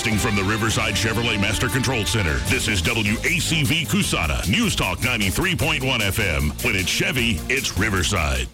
Broadcasting from the Riverside Chevrolet Master Control Center, this is WACV Cusana, News Talk 93.1 FM. When it's Chevy, it's Riverside.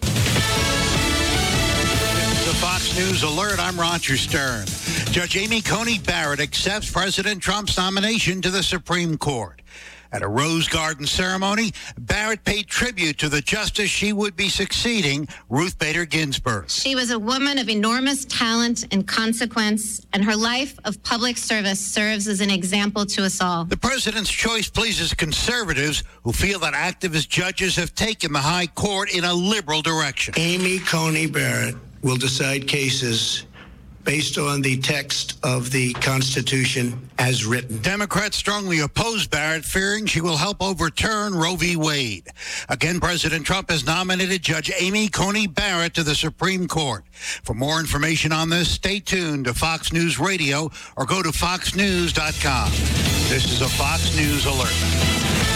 The Fox News Alert, I'm Roger Stern. Judge Amy Coney Barrett accepts President Trump's nomination to the Supreme Court. At a Rose Garden ceremony, Barrett paid tribute to the justice she would be succeeding, Ruth Bader Ginsburg. She was a woman of enormous talent and consequence, and her life of public service serves as an example to us all. The president's choice pleases conservatives who feel that activist judges have taken the high court in a liberal direction. Amy Coney Barrett will decide cases based on the text of the Constitution as written. Democrats strongly oppose Barrett, fearing she will help overturn Roe v. Wade. Again, President Trump has nominated Judge Amy Coney Barrett to the Supreme Court. For more information on this, stay tuned to Fox News Radio or go to foxnews.com. This is a Fox News Alert.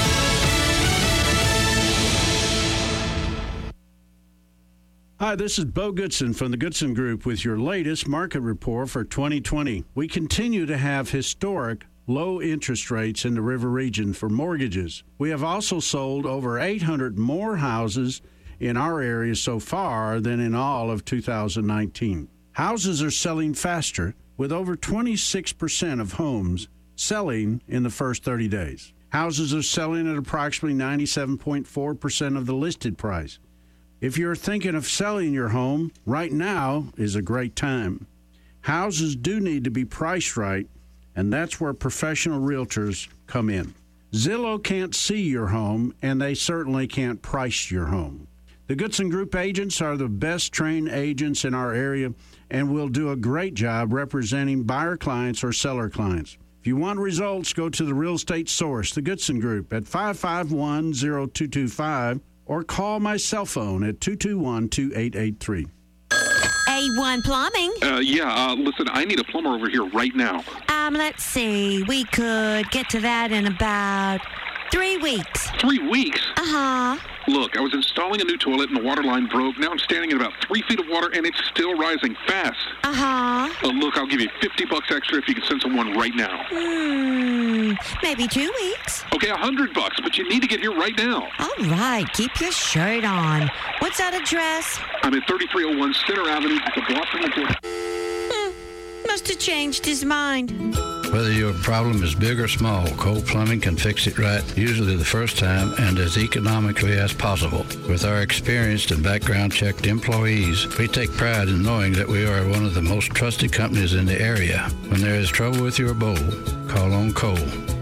Hi, this is Bo Goodson from the Goodson Group with your latest market report for 2020. We continue to have historic low interest rates in the River region for mortgages. We have also sold over 800 more houses in our area so far than in all of 2019. Houses are selling faster, with over 26% of homes selling in the first 30 days. Houses are selling at approximately 97.4% of the listed price. If you're thinking of selling your home, right now is a great time. Houses do need to be priced right, and that's where professional realtors come in. Zillow can't see your home, and they certainly can't price your home. The Goodson Group agents are the best trained agents in our area and will do a great job representing buyer clients or seller clients. If you want results, go to the real estate source, the Goodson Group, at 551-0225, or call my cell phone at 221-2883. A1 Plumbing. Listen, I need a plumber over here right now. Let's see. We could get to that in about 3 weeks. 3 weeks? Uh-huh. Look, I was installing a new toilet and the water line broke. Now I'm standing in about 3 feet of water and it's still rising fast. Uh-huh. Look, I'll give you $50 extra if you can send someone right now. Maybe 2 weeks. Okay, $100, but you need to get here right now. All right, keep your shirt on. What's that address? I'm at 3301 Center Avenue. It's a block from the court. Must have changed his mind. Whether your problem is big or small, Cole Plumbing can fix it right, usually the first time and as economically as possible. With our experienced and background-checked employees, we take pride in knowing that we are one of the most trusted companies in the area. When there is trouble with your bowl, call on Cole,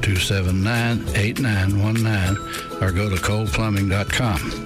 279-8919, or go to coleplumbing.com.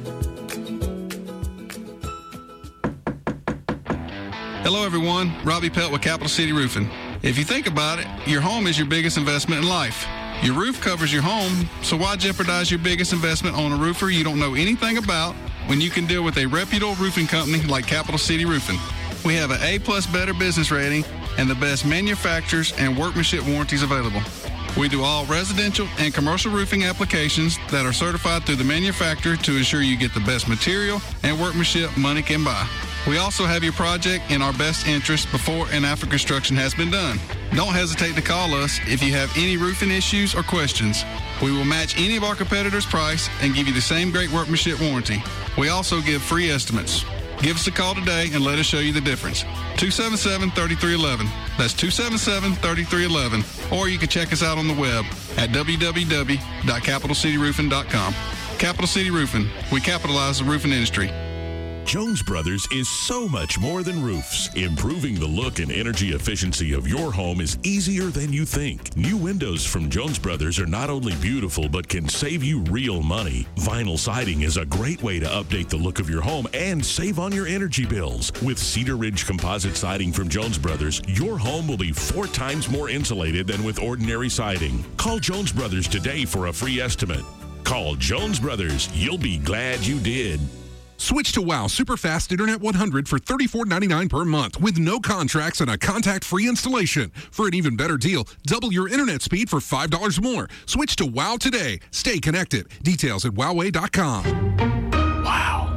Hello, everyone. Robbie Pelt with Capital City Roofing. If you think about it, your home is your biggest investment in life. Your roof covers your home, so why jeopardize your biggest investment on a roofer you don't know anything about when you can deal with a reputable roofing company like Capital City Roofing? We have an A+ Better business rating and the best manufacturers and workmanship warranties available. We do all residential and commercial roofing applications that are certified through the manufacturer to ensure you get the best material and workmanship money can buy. We also have your project in our best interest before and after construction has been done. Don't hesitate to call us if you have any roofing issues or questions. We will match any of our competitors' price and give you the same great workmanship warranty. We also give free estimates. Give us a call today and let us show you the difference. 277-3311. That's 277-3311. Or you can check us out on the web at www.capitalcityroofing.com. Capital City Roofing. We capitalize the roofing industry. Jones Brothers is so much more than roofs. Improving the look and energy efficiency of your home is easier than you think. New windows from Jones Brothers are not only beautiful, but can save you real money. Vinyl siding is a great way to update the look of your home and save on your energy bills. With Cedar Ridge composite siding from Jones Brothers, your home will be 4 times more insulated than with ordinary siding. Call Jones Brothers today for a free estimate. Call Jones Brothers. You'll be glad you did. Switch to WOW Superfast Internet 100 for $34.99 per month with no contracts and a contact-free installation. For an even better deal, double your internet speed for $5 more. Switch to WOW today. Stay connected. Details at wowway.com. Wow.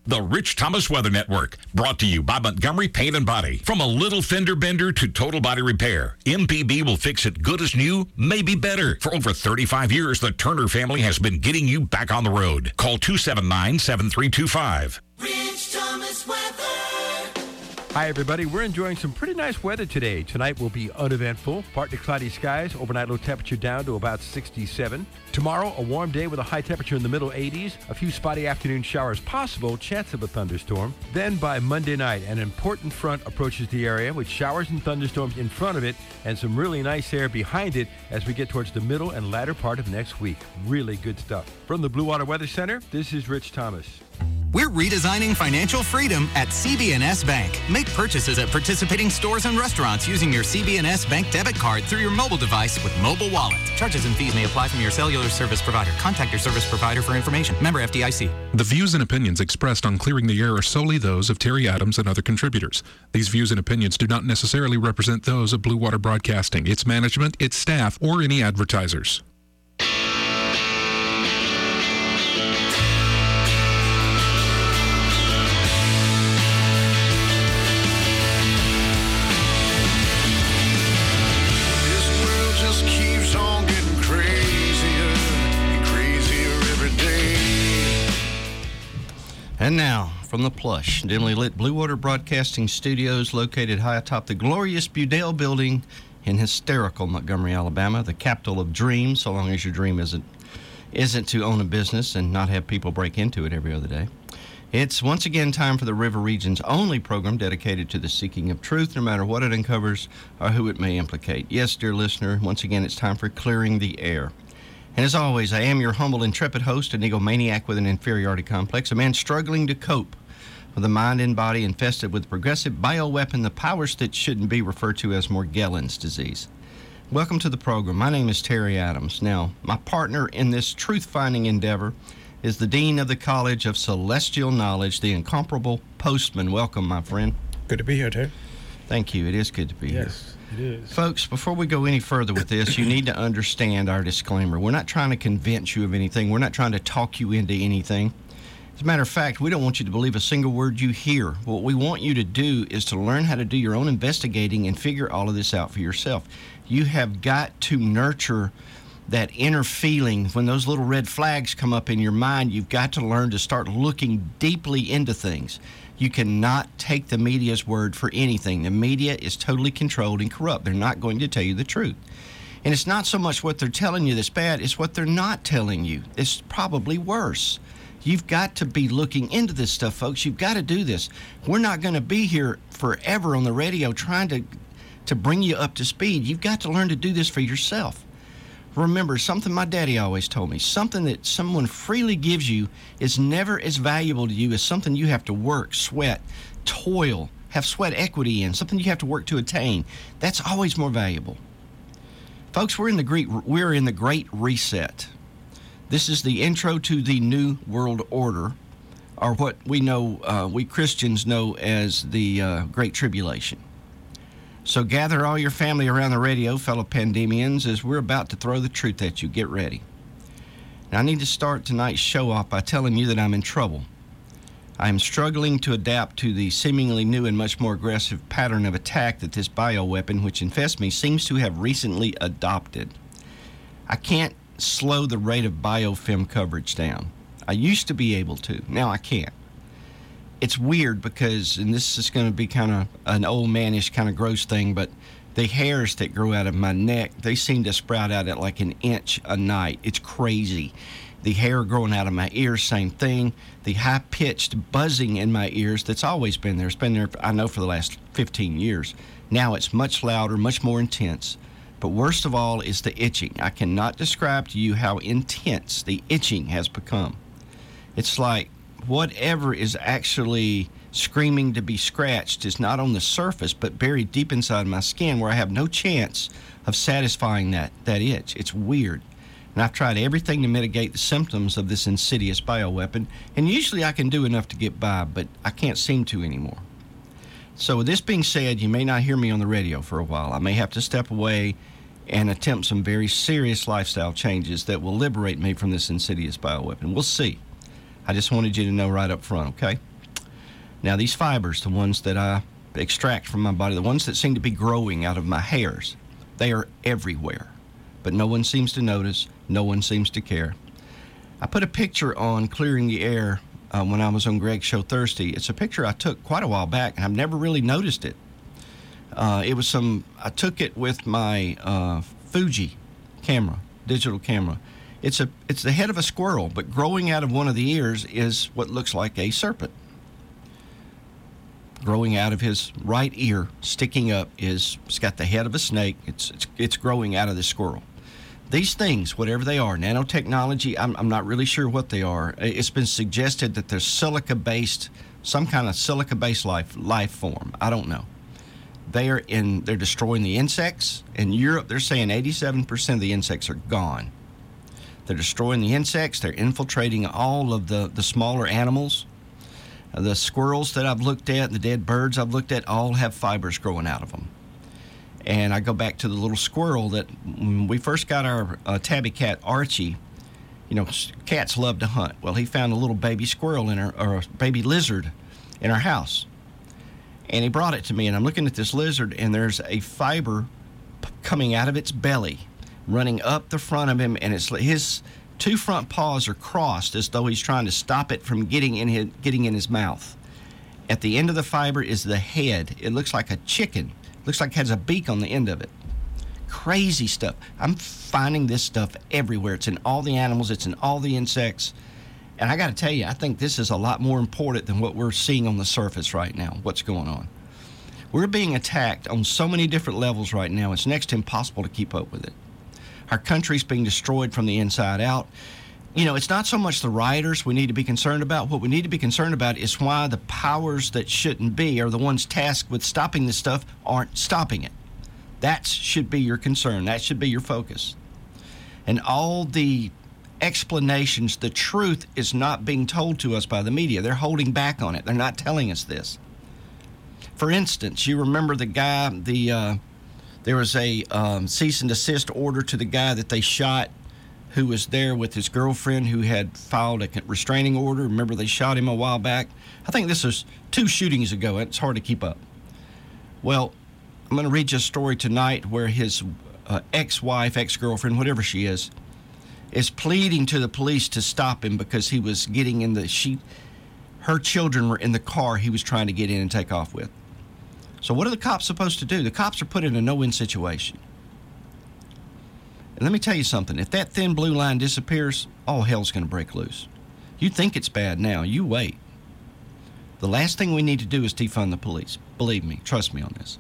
The Rich Thomas Weather Network, brought to you by Montgomery Paint and Body. From a little fender bender to total body repair, MPB will fix it good as new, maybe better. For over 35 years, the Turner family has been getting you back on the road. Call 279-7325. Rich Thomas Weather. Hi, everybody. We're enjoying some pretty nice weather today. Tonight will be uneventful. Partly cloudy skies. Overnight low temperature down to about 67. Tomorrow, a warm day with a high temperature in the middle 80s. A few spotty afternoon showers possible. Chance of a thunderstorm. Then by Monday night, an important front approaches the area with showers and thunderstorms in front of it and some really nice air behind it as we get towards the middle and latter part of next week. Really good stuff. From the Blue Water Weather Center, this is Rich Thomas. We're redesigning financial freedom at CB&S Bank. Make purchases at participating stores and restaurants using your CB&S Bank debit card through your mobile device with Mobile Wallet. Charges and fees may apply from your cellular service provider. Contact your service provider for information. Member FDIC. The views and opinions expressed on Clearing the Air are solely those of Terry Adams and other contributors. These views and opinions do not necessarily represent those of Blue Water Broadcasting, its management, its staff, or any advertisers. And now, from the plush, dimly lit Blue Water Broadcasting Studios located high atop the glorious Budale Building in hysterical Montgomery, Alabama, the capital of dreams, so long as your dream isn't to own a business and not have people break into it every other day. It's once again time for the River Region's only program dedicated to the seeking of truth, no matter what it uncovers or who it may implicate. Yes, dear listener, once again it's time for Clearing the Air. And as always, I am your humble, intrepid host, an egomaniac with an inferiority complex, a man struggling to cope with a mind and body infested with progressive bioweapon, the powers that shouldn't be referred to as Morgellons disease. Welcome to the program. My name is Terry Adams. Now, my partner in this truth-finding endeavor is the Dean of the College of Celestial Knowledge, the incomparable Postman. Welcome, my friend. Good to be here, Terry. Thank you. It is good to be here. Yes. It is. Folks, before we go any further with this, you need to understand our disclaimer. We're not trying to convince you of anything. We're not trying to talk you into anything. As a matter of fact, we don't want you to believe a single word you hear. What we want you to do is to learn how to do your own investigating and figure all of this out for yourself. You have got to nurture that inner feeling. When those little red flags come up in your mind, you've got to learn to start looking deeply into things. You cannot take the media's word for anything. The media is totally controlled and corrupt. They're not going to tell you the truth. And it's not so much what they're telling you that's bad, it's what they're not telling you. It's probably worse. You've got to be looking into this stuff, folks. You've got to do this. We're not going to be here forever on the radio trying to bring you up to speed. You've got to learn to do this for yourself. Remember, something my daddy always told me, something that someone freely gives you is never as valuable to you as something you have to work, sweat, toil, have sweat equity in, something you have to work to attain. That's always more valuable. Folks, we're in the Great Reset. This is the intro to the New World Order, or what we know, we Christians know as the Great Tribulation. So gather all your family around the radio, fellow pandemians, as we're about to throw the truth at you. Get ready. Now, I need to start tonight's show off by telling you that I'm in trouble. I am struggling to adapt to the seemingly new and much more aggressive pattern of attack that this bioweapon, which infests me, seems to have recently adopted. I can't slow the rate of biofilm coverage down. I used to be able to. Now I can't. It's weird because, and this is going to be kind of an old manish kind of gross thing, but the hairs that grow out of my neck, they seem to sprout out at like an inch a night. It's crazy. The hair growing out of my ears, same thing. The high-pitched buzzing in my ears that's always been there. It's been there, I know, for the last 15 years. Now it's much louder, much more intense. But worst of all is the itching. I cannot describe to you how intense the itching has become. It's like whatever is actually screaming to be scratched is not on the surface, but buried deep inside my skin where I have no chance of satisfying that itch. It's weird. And I've tried everything to mitigate the symptoms of this insidious bioweapon, and usually I can do enough to get by, but I can't seem to anymore. So with this being said, you may not hear me on the radio for a while. I may have to step away and attempt some very serious lifestyle changes that will liberate me from this insidious bioweapon. We'll see. I just wanted you to know right up front, okay? Now, these fibers, the ones that I extract from my body, the ones that seem to be growing out of my hairs, they are everywhere. But no one seems to notice. No one seems to care. I put a picture on Clearing the Air when I was on Greg's show Thursday. It's a picture I took quite a while back, and I've never really noticed it. I took it with my Fuji camera, digital camera. It's the head of a squirrel, but growing out of one of the ears is what looks like a serpent. Growing out of his right ear, sticking up, it's got the head of a snake. It's growing out of the squirrel. These things, whatever they are, nanotechnology, I'm not really sure what they are. It's been suggested that they're some kind of silica-based life form. I don't know. They're destroying the insects. In Europe, they're saying 87% of the insects are gone. They're destroying the insects. They're infiltrating all of the smaller animals. The squirrels that I've looked at, the dead birds I've looked at, all have fibers growing out of them. And I go back to the little squirrel that when we first got our tabby cat, Archie, cats love to hunt. Well, he found a little baby squirrel or a baby lizard in our house. And he brought it to me, and I'm looking at this lizard, and there's a fiber coming out of its belly, running up the front of him, and his two front paws are crossed as though he's trying to stop it from getting in his mouth. At the end of the fiber is the head. It looks like a chicken. Looks like it has a beak on the end of it. Crazy stuff. I'm finding this stuff everywhere. It's in all the animals. It's in all the insects. And I got to tell you, I think this is a lot more important than what we're seeing on the surface right now, what's going on. We're being attacked on so many different levels right now, it's next to impossible to keep up with it. Our country's being destroyed from the inside out. It's not so much the rioters we need to be concerned about. What we need to be concerned about is why the powers that shouldn't be, or the ones tasked with stopping this stuff, aren't stopping it. That should be your concern. That should be your focus. And all the explanations, the truth is not being told to us by the media. They're holding back on it. They're not telling us this. For instance, you remember the guy, there was a cease and desist order to the guy that they shot, who was there with his girlfriend who had filed a restraining order. Remember, they shot him a while back? I think this was 2 shootings ago. It's hard to keep up. Well, I'm going to read you a story tonight where his ex-wife, ex-girlfriend, whatever she is pleading to the police to stop him because he was getting in her children were in the car he was trying to get in and take off with. So what are the cops supposed to do? The cops are put in a no-win situation. And let me tell you something. If that thin blue line disappears, all hell's going to break loose. You think it's bad now. You wait. The last thing we need to do is defund the police. Believe me. Trust me on this.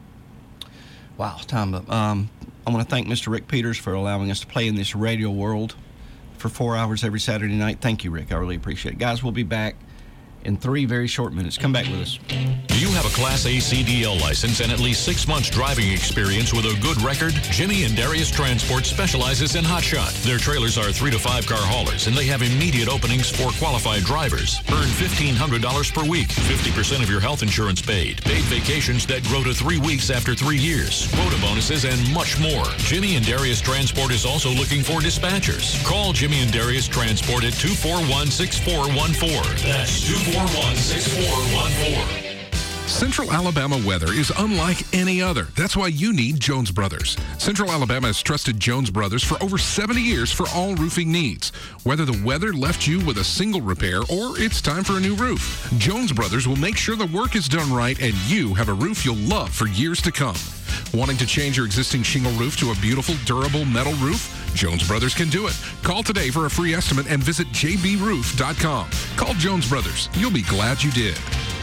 Wow, time up. I want to thank Mr. Rick Peters for allowing us to play in this radio world for 4 hours every Saturday night. Thank you, Rick. I really appreciate it. Guys, we'll be back in 3 very short minutes. Come back with us. Do you have a Class A CDL license and at least 6 months driving experience with a good record? Jimmy and Darius Transport specializes in hotshot. Their trailers are 3 to 5 car haulers, and they have immediate openings for qualified drivers. Earn $1,500 per week, 50% of your health insurance paid vacations that grow to 3 weeks after 3 years, quota bonuses, and much more. Jimmy and Darius Transport is also looking for dispatchers. Call Jimmy and Darius Transport at 241-6414. That's 241-6414. Central Alabama weather is unlike any other. That's why you need Jones Brothers. Central Alabama has trusted Jones Brothers for over 70 years for all roofing needs. Whether the weather left you with a single repair or it's time for a new roof, Jones Brothers will make sure the work is done right and you have a roof you'll love for years to come. Wanting to change your existing shingle roof to a beautiful, durable metal roof? Jones Brothers can do it. Call today for a free estimate and visit jbroof.com. Call Jones Brothers. You'll be glad you did.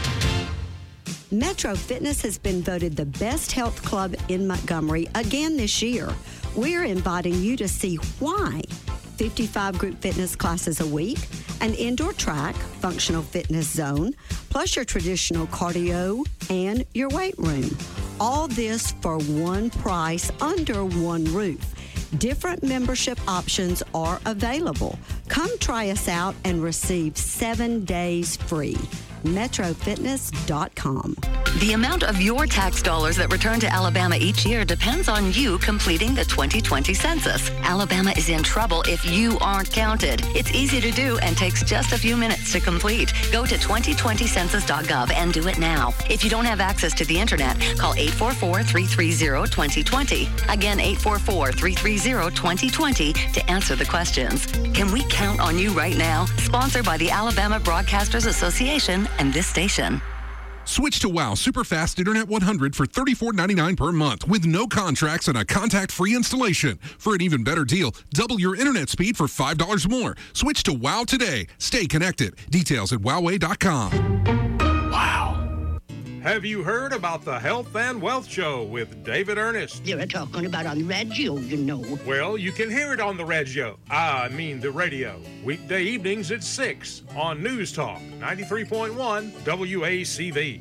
Metro Fitness has been voted the best health club in Montgomery again this year. We're inviting you to see why. 55 group fitness classes a week, an indoor track, functional fitness zone, plus your traditional cardio and your weight room. All this for one price under one roof. Different membership options are available. Come try us out and receive 7 days free. MetroFitness.com. The amount of your tax dollars that return to Alabama each year depends on you completing the 2020 census. Alabama is in trouble if you aren't counted. It's easy to do and takes just a few minutes to complete. Go to 2020census.gov and do it now. If you don't have access to the internet, call 844-330-2020. Again, 844-330-2020 to answer the questions. Can we count on you right now? Sponsored by the Alabama Broadcasters Association and this station. Switch to WOW Superfast Internet 100 for $34.99 per month with no contracts and a contact-free installation. For an even better deal, double your internet speed for $5 more. Switch to WOW today. Stay connected. Details at wowway.com. Wow. Have you heard about the Health and Wealth Show with David Ernest? They were talking about on the radio, you know. Well, you can hear it on the radio. I mean the radio. Weekday evenings at 6 on News Talk 93.1 WACV.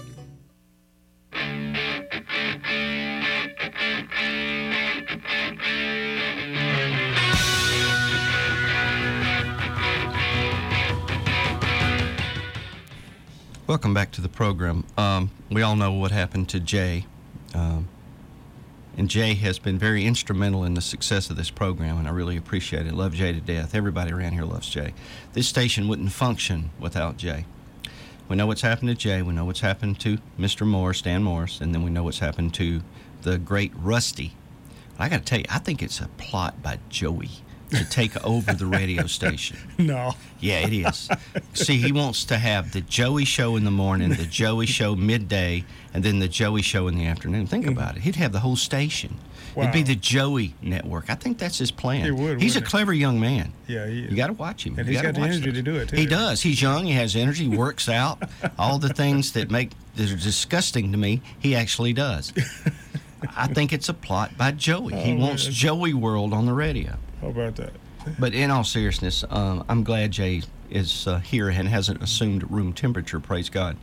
Welcome back to the program. We all know what happened to Jay. And Jay has been very instrumental in the success of this program, and I really appreciate it. Love Jay to death. Everybody around here loves Jay. This station wouldn't function without Jay. We know what's happened to Jay. We know what's happened to Mr. Morris, Dan Morris, and then we know what's happened to the great Rusty. I got to tell you, I think it's a plot by Joey to take over the radio station. No. Yeah, it is. See, he wants to have the Joey show in the morning, the Joey show midday, and then the Joey show in the afternoon. Think about it. He'd have the whole station. Wow. It'd be the Joey Network. I think that's his plan. He would, He's a wouldn't clever young man. Yeah, he is. You got to watch him. And You he's gotta got the watch energy those. to do it, too. He does. He's young. He has energy. He works out. All the things that are disgusting to me, he actually does. I think it's a plot by Joey. He wants Joey World on the radio. How about that? But in all seriousness, I'm glad Jay is here and hasn't assumed room temperature, praise God.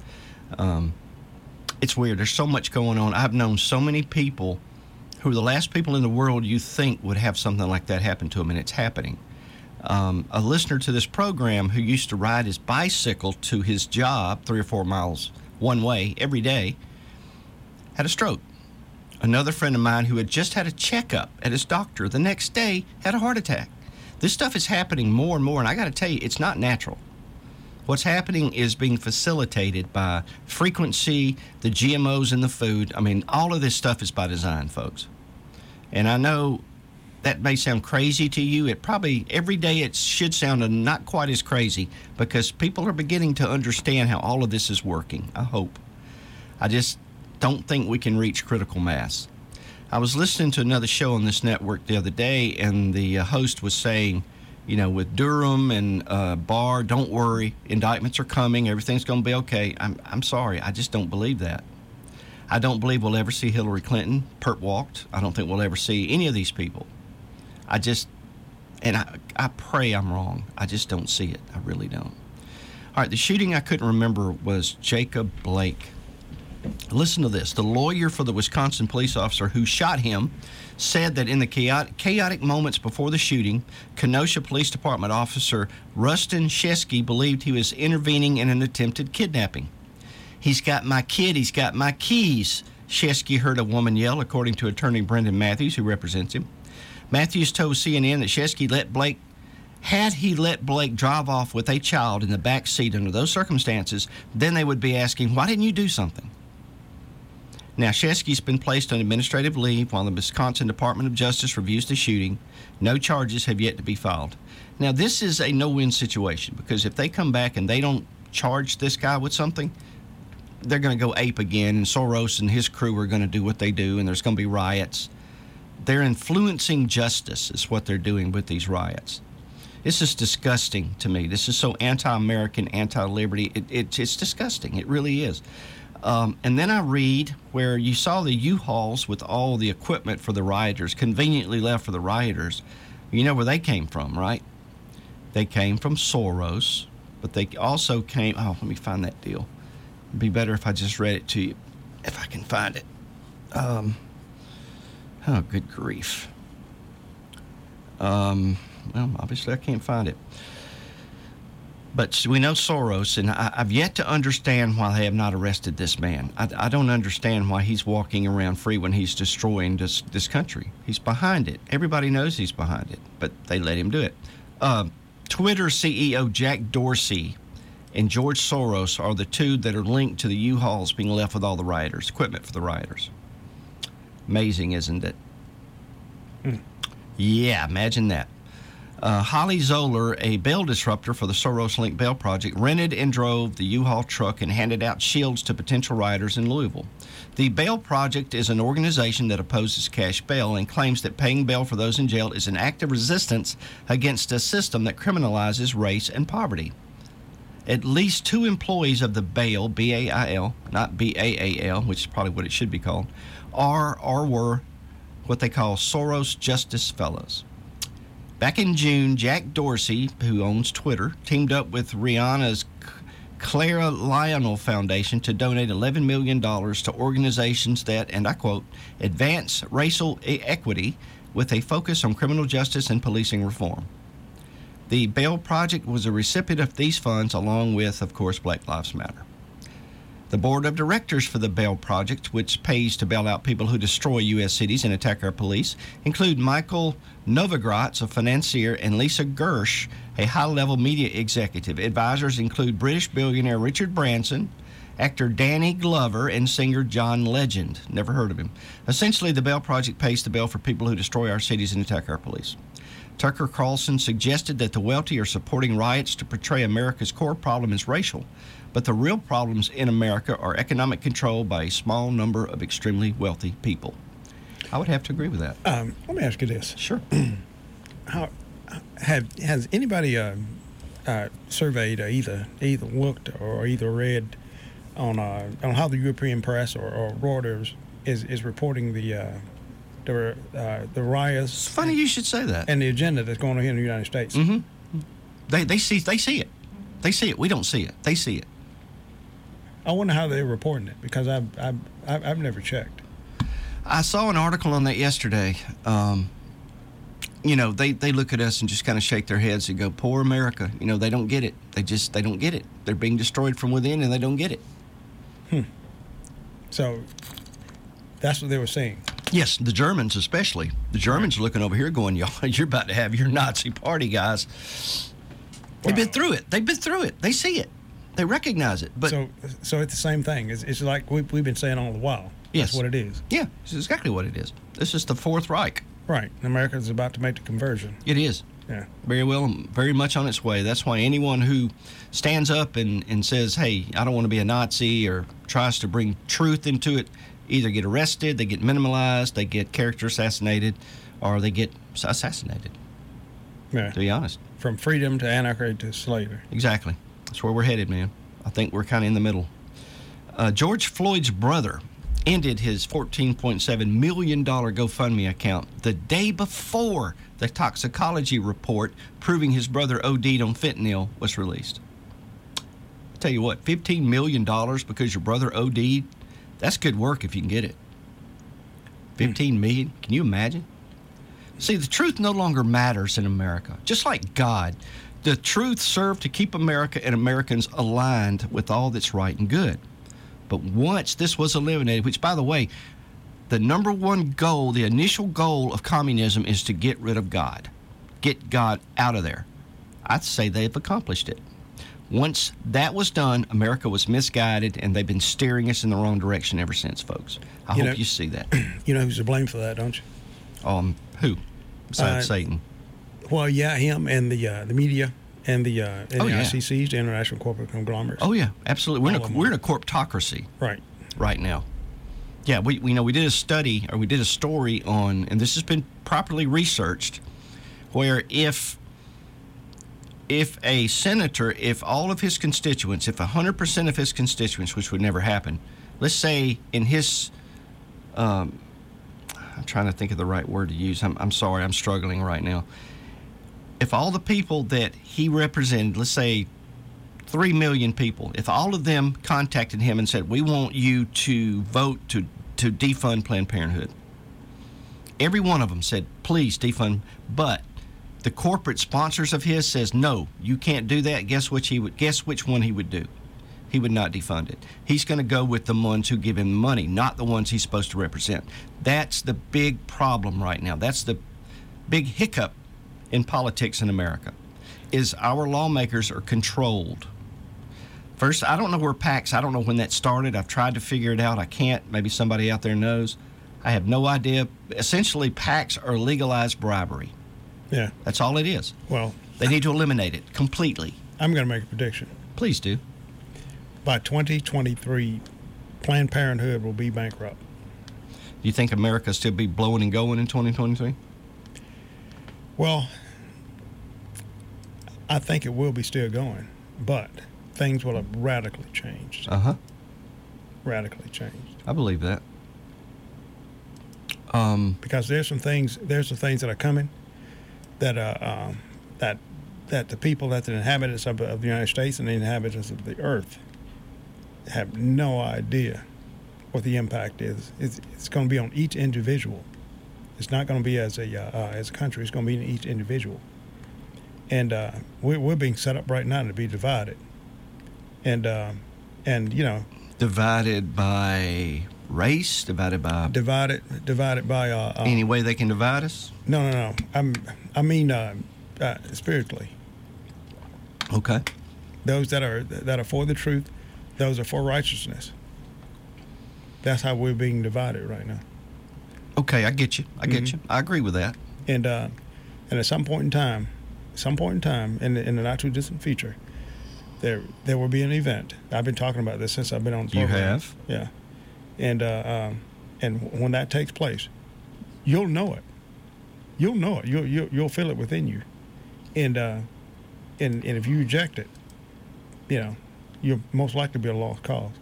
It's weird. There's so much going on. I've known so many people who are the last people in the world you think would have something like that happen to them, and it's happening. A listener to this program who used to ride his bicycle to his job 3 or 4 miles one way every day had a stroke. Another friend of mine who had just had a checkup at his doctor the next day had a heart attack. This stuff is happening more and more, and I got to tell you, it's not natural. What's happening is being facilitated by frequency, the GMOs in the food. I mean, all of this stuff is by design, folks. And I know that may sound crazy to you. It probably, every day it should sound not quite as crazy because people are beginning to understand how all of this is working, I hope. I just don't think we can reach critical mass. I was listening to another show on this network the other day, and the host was saying, you know, with Durham and Barr, don't worry, indictments are coming, everything's going to be okay. I'm sorry, I just don't believe that. I don't believe we'll ever see Hillary Clinton perp walked. I don't think we'll ever see any of these people. I pray I'm wrong. I just don't see it. I really don't. All right, the shooting I couldn't remember was Jacob Blake. Listen to this. The lawyer for the Wisconsin police officer who shot him said that in the chaotic moments before the shooting, Kenosha Police Department officer Rustin Sheskey believed he was intervening in an attempted kidnapping. "He's got my kid. He's got my keys," Sheskey heard a woman yell, according to attorney Brendan Matthews, who represents him. Matthews told CNN that Sheskey had he let Blake drive off with a child in the back seat under those circumstances, then they would be asking, why didn't you do something? Now, Sheskey's been placed on administrative leave while the Wisconsin Department of Justice reviews the shooting. No charges have yet to be filed. Now, this is a no-win situation because if they come back and they don't charge this guy with something, they're going to go ape again, and Soros and his crew are going to do what they do, and there's going to be riots. They're influencing justice is what they're doing with these riots. This is disgusting to me. This is so anti-American, anti-liberty. It's disgusting. It really is. And then I read where you saw the U-Hauls with all the equipment for the rioters, conveniently left for the rioters. You know where they came from, right? They came from Soros, but they also came... Oh, let me find that deal. It'd be better if I just read it to you, if I can find it. Oh, good grief. Well, obviously I can't find it. But we know Soros, and I've yet to understand why they have not arrested this man. I don't understand why he's walking around free when he's destroying this country. He's behind it. Everybody knows he's behind it, but they let him do it. Twitter CEO Jack Dorsey and George Soros are the two that are linked to the U-Hauls being left with all the rioters, equipment for the rioters. Amazing, isn't it? Yeah, imagine that. Holly Zoller, a bail disruptor for the Soros-linked bail project, rented and drove the U-Haul truck and handed out shields to potential rioters in Louisville. The bail project is an organization that opposes cash bail and claims that paying bail for those in jail is an act of resistance against a system that criminalizes race and poverty. At least 2 employees of the bail, B-A-I-L, not B-A-A-L, which is probably what it should be called, are or were what they call Soros Justice Fellows. Back in June, Jack Dorsey, who owns Twitter, teamed up with Rihanna's Clara Lionel Foundation to donate $11 million to organizations that, and I quote, advance racial equity with a focus on criminal justice and policing reform. The Bail Project was a recipient of these funds, along with, of course, Black Lives Matter. The board of directors for the Bail Project, which pays to bail out people who destroy U.S. cities and attack our police, include Michael Novogratz, a financier, and Lisa Gersh, a high-level media executive. Advisors include British billionaire Richard Branson, actor Danny Glover, and singer John Legend. Never heard of him. Essentially, the Bail Project pays the bail for people who destroy our cities and attack our police. Tucker Carlson suggested that the wealthy are supporting riots to portray America's core problem as racial, but the real problems in America are economic control by a small number of extremely wealthy people. I would have to agree with that. Let me ask you this. Sure. Has anybody surveyed or either looked or either read on how the European press or Reuters is reporting the riots? It's funny you should say that. And the agenda that's going on here in the United States. Mm-hmm. They see it. They see it. We don't see it. They see it. I wonder how they're reporting it, because I've never checked. I saw an article on that yesterday. They look at us and just kind of shake their heads and go, "Poor America." They don't get it. They don't get it. They're being destroyed from within, and they don't get it. So that's what they were saying. Yes, the Germans especially. The Germans are looking over here going, "Y'all, you're about to have your Nazi party, guys." They've been through it. They see it. They recognize it. But so it's the same thing. It's like we've been saying all the while. Yes. That's what it is. Yeah, it's exactly what it is. This is the Fourth Reich. Right. America's about to make the conversion. It is. Yeah. Very well, very much on its way. That's why anyone who stands up and says, "Hey, I don't want to be a Nazi," or tries to bring truth into it, either get arrested, they get minimalized, they get character assassinated, or they get assassinated. Yeah. To be honest. From freedom to anarchy to slavery. Exactly. That's where we're headed, man. I think we're kind of in the middle. George Floyd's brother ended his $14.7 million GoFundMe account the day before the toxicology report proving his brother OD'd on fentanyl was released. I'll tell you what, $15 million because your brother OD'd, that's good work if you can get it. $15 million, can you imagine? See, the truth no longer matters in America. Just like God, the truth served to keep America and Americans aligned with all that's right and good. But once this was eliminated, which, by the way, the number one goal, the initial goal of communism is to get rid of God. Get God out of there. I'd say they've accomplished it. Once that was done, America was misguided, and they've been steering us in the wrong direction ever since, folks. I hope you see that. You know who's to blame for that, don't you? Who? Besides Satan. Well, yeah, him and the media and the ICCs, the international corporate conglomerates. Oh yeah, absolutely. We're in a corptocracy. Right now. Yeah, we did a study, or we did a story on, and this has been properly researched, where if a senator, if all of his constituents, if 100% of his constituents, which would never happen, let's say in his I'm trying to think of the right word to use. I'm sorry, I'm struggling right now. If all the people that he represented, let's say 3 million people, if all of them contacted him and said, "We want you to vote to defund Planned Parenthood," every one of them said, "Please defund, but the corporate sponsors of his says, no, you can't do that, guess which one he would do? He would not defund it. He's going to go with the ones who give him money, not the ones he's supposed to represent. That's the big problem right now. That's the big hiccup in politics in America, is our lawmakers are controlled. First, I don't know where PACs, I don't know when that started. I've tried to figure it out. I can't. Maybe somebody out there knows. I have no idea. Essentially, PACs are legalized bribery. Yeah. That's all it is. Well, they need to eliminate it completely. I'm going to make a prediction. Please do. By 2023, Planned Parenthood will be bankrupt. Do you think America will still be blowing and going in 2023? Well, I think it will be still going, but things will have radically changed. Radically changed. I believe that. Because there's some things that are coming that that the people, that the inhabitants of the United States and the inhabitants of the earth have no idea what the impact is. It's going to be on each individual. It's not going to be as a country. It's going to be in each individual. And we're being set up right now to be divided. And you know, divided by race, divided by any way they can divide us. No. I mean spiritually. Okay. Those that are for the truth, those are for righteousness. That's how we're being divided right now. Okay, I get you. I get you. I agree with that. And at some point in time, in the not too distant future, there will be an event. I've been talking about this since I've been on the program. You have? Yeah. And when that takes place, you'll know it. You'll know it. You'll feel it within you. And if you reject it, you know, you'll most likely be a lost cause.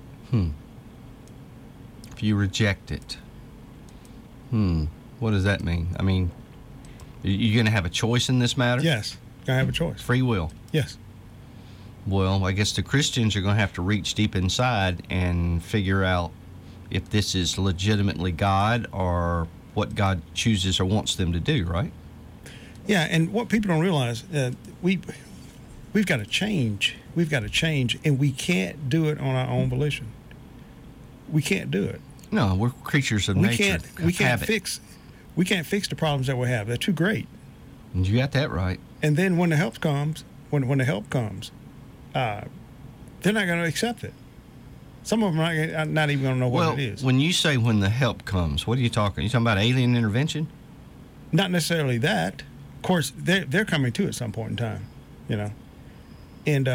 If you reject it. What does that mean? I mean, you're going to have a choice in this matter? Yes, going to have a choice. Free will? Yes. Well, I guess the Christians are going to have to reach deep inside and figure out if this is legitimately God or what God chooses or wants them to do, right? Yeah, and what people don't realize, we've got to change. We've got to change, and we can't do it on our own volition. We can't do it. No, we're creatures of nature. We can't fix the problems that we have. They're too great. You got that right. And then when the help comes, they're not going to accept it. Some of them are not even going to know what it is. When you say when the help comes, what are you talking? Are you talking about alien intervention? Not necessarily that. Of course, they're coming too at some point in time, you know. And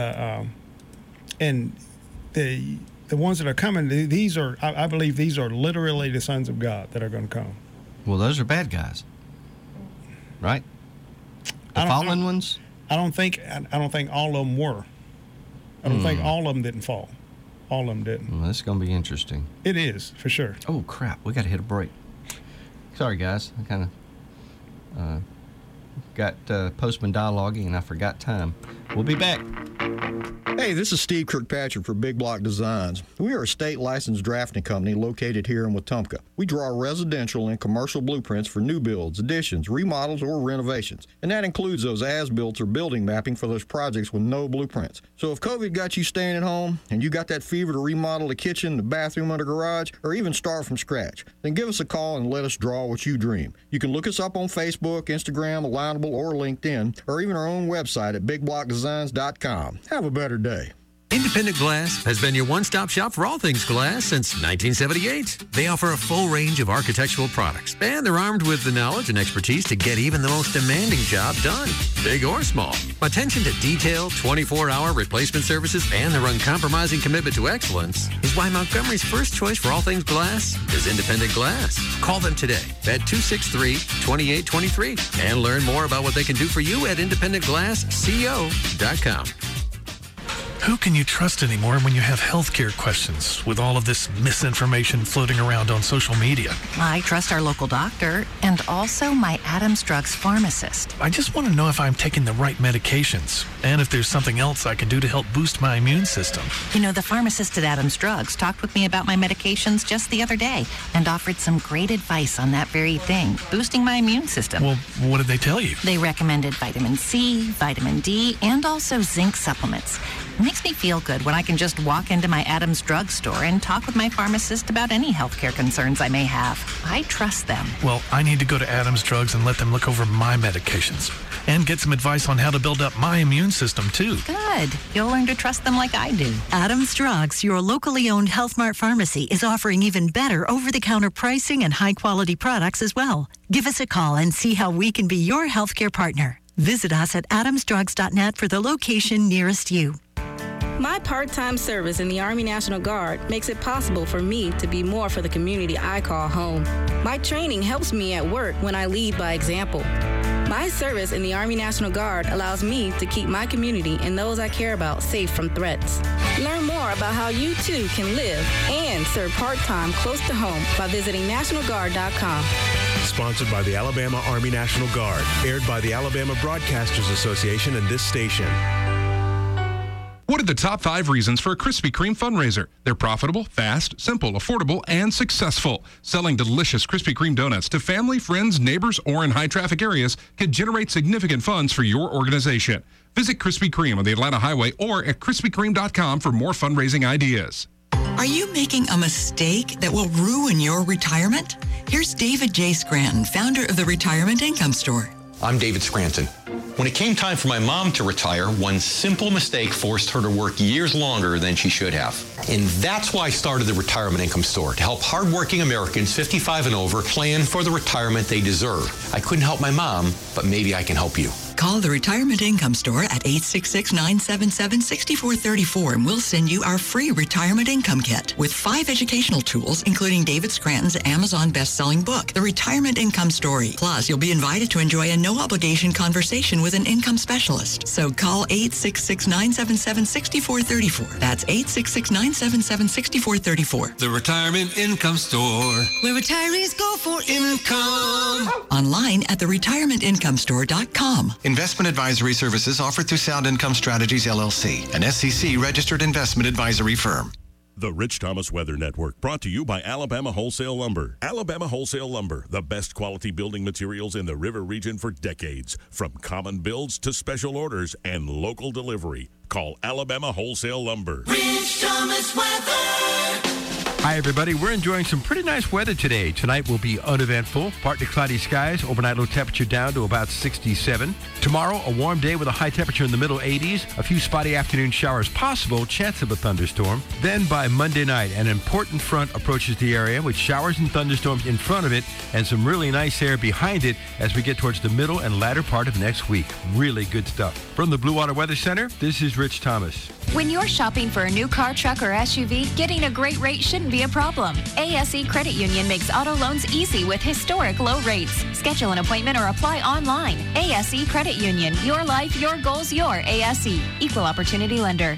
the ones that are coming, I believe these are literally the sons of God that are going to come. Well, those are bad guys, right? The fallen ones? I don't think all of them were. I don't think all of them didn't fall. All of them didn't. Well, this is going to be interesting. It is, for sure. Oh, crap. We got to hit a break. Sorry, guys. I kind of got postman dialoguing and I forgot time. We'll be back. Hey, this is Steve Kirkpatrick for Big Block Designs. We are a state licensed drafting company located here in Wetumpka. We draw residential and commercial blueprints for new builds, additions, remodels, or renovations. And that includes those as-built or building mapping for those projects with no blueprints. So if COVID got you staying at home and you got that fever to remodel the kitchen, the bathroom, or the garage, or even start from scratch, then give us a call and let us draw what you dream. You can look us up on Facebook, Instagram, Alignable, or LinkedIn, or even our own website at bigblockdesigns.com. Have a better day. Independent Glass has been your one-stop shop for all things glass since 1978. They offer a full range of architectural products, and they're armed with the knowledge and expertise to get even the most demanding job done, big or small. Attention to detail, 24-hour replacement services, and their uncompromising commitment to excellence is why Montgomery's first choice for all things glass is Independent Glass. Call them today at 263-2823 and learn more about what they can do for you at independentglassco.com. Who can you trust anymore when you have healthcare questions with all of this misinformation floating around on social media? I trust our local doctor and also my Adams Drugs pharmacist. I just want to know if I'm taking the right medications and if there's something else I can do to help boost my immune system. You know, the pharmacist at Adams Drugs talked with me about my medications just the other day and offered some great advice on that very thing, boosting my immune system. Well, what did they tell you? They recommended vitamin C, vitamin D, and also zinc supplements. It makes me feel good when I can just walk into my Adams Drug store and talk with my pharmacist about any healthcare concerns I may have. I trust them. Well, I need to go to Adams Drugs and let them look over my medications and get some advice on how to build up my immune system, too. Good. You'll learn to trust them like I do. Adams Drugs, your locally owned Health Mart pharmacy, is offering even better over-the-counter pricing and high-quality products as well. Give us a call and see how we can be your healthcare partner. Visit us at adamsdrugs.net for the location nearest you. My part-time service in the Army National Guard makes it possible for me to be more for the community I call home. My training helps me at work when I lead by example. My service in the Army National Guard allows me to keep my community and those I care about safe from threats. Learn more about how you too can live and serve part-time close to home by visiting NationalGuard.com. Sponsored by the Alabama Army National Guard. Aired by the Alabama Broadcasters Association and this station. What are the top 5 reasons for a Krispy Kreme fundraiser? They're profitable, fast, simple, affordable, and successful. Selling delicious Krispy Kreme donuts to family, friends, neighbors, or in high-traffic areas can generate significant funds for your organization. Visit Krispy Kreme on the Atlanta Highway or at KrispyKreme.com for more fundraising ideas. Are you making a mistake that will ruin your retirement? Here's David J. Scranton, founder of the Retirement Income Store. I'm David Scranton. When it came time for my mom to retire, one simple mistake forced her to work years longer than she should have. And that's why I started the Retirement Income Store, to help hardworking Americans 55 and over plan for the retirement they deserve. I couldn't help my mom, but maybe I can help you. Call the Retirement Income Store at 866-977-6434 and we'll send you our free Retirement Income Kit with 5 educational tools, including David Scranton's Amazon best-selling book, The Retirement Income Story. Plus, you'll be invited to enjoy a no-obligation conversation with an income specialist. So call 866-977-6434. That's 866-977-6434. The Retirement Income Store, where retirees go for income. Online at theretirementincomestore.com. Investment advisory services offered through Sound Income Strategies, LLC, an SEC-registered investment advisory firm. The Rich Thomas Weather Network, brought to you by Alabama Wholesale Lumber. Alabama Wholesale Lumber, the best quality building materials in the river region for decades. From common builds to special orders and local delivery. Call Alabama Wholesale Lumber. Rich Thomas Weather. Hi, everybody. We're enjoying some pretty nice weather today. Tonight will be uneventful. Partly cloudy skies. Overnight low temperature down to about 67. Tomorrow, a warm day with a high temperature in the middle 80s. A few spotty afternoon showers possible. Chance of a thunderstorm. Then by Monday night, an important front approaches the area with showers and thunderstorms in front of it and some really nice air behind it as we get towards the middle and latter part of next week. Really good stuff. From the Blue Water Weather Center, this is Rich Thomas. When you're shopping for a new car, truck, or SUV, getting a great rate shouldn't be a problem. ASE Credit Union makes auto loans easy with historic low rates. Schedule an appointment or apply online. ASE Credit Union. Your life, your goals, your ASE. Equal Opportunity Lender.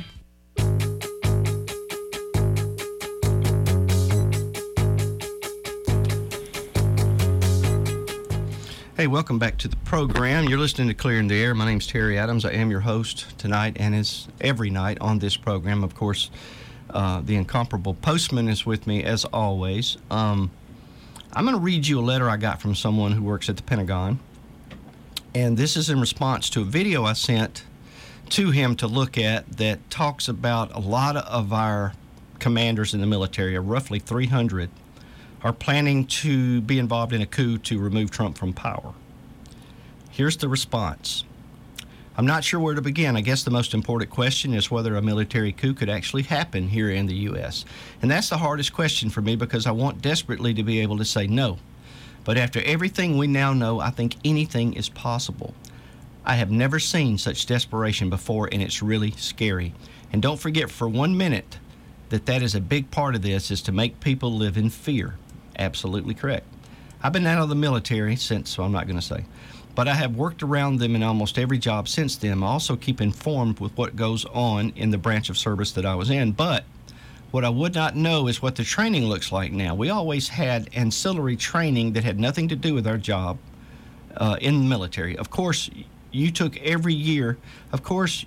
Hey, welcome back to the program. You're listening to Clearing the Air. My name's Terry Adams. I am your host tonight and as every night on this program. Of course, the incomparable Postman is with me as always. I'm going to read you a letter I got from someone who works at the Pentagon. And this is in response to a video I sent to him to look at that talks about a lot of our commanders in the military, roughly 300, are planning to be involved in a coup to remove Trump from power. Here's the response. I'm not sure where to begin. I guess the most important question is whether a military coup could actually happen here in the U.S. And that's the hardest question for me because I want desperately to be able to say no. But after everything we now know, I think anything is possible. I have never seen such desperation before, and it's really scary. And don't forget for 1 minute that is a big part of this, is to make people live in fear. Absolutely correct. I've been out of the military since, so I'm not going to say. But I have worked around them in almost every job since then. I also keep informed with what goes on in the branch of service that I was in. But what I would not know is what the training looks like now. We always had ancillary training that had nothing to do with our job in the military. Of course, you took every year. The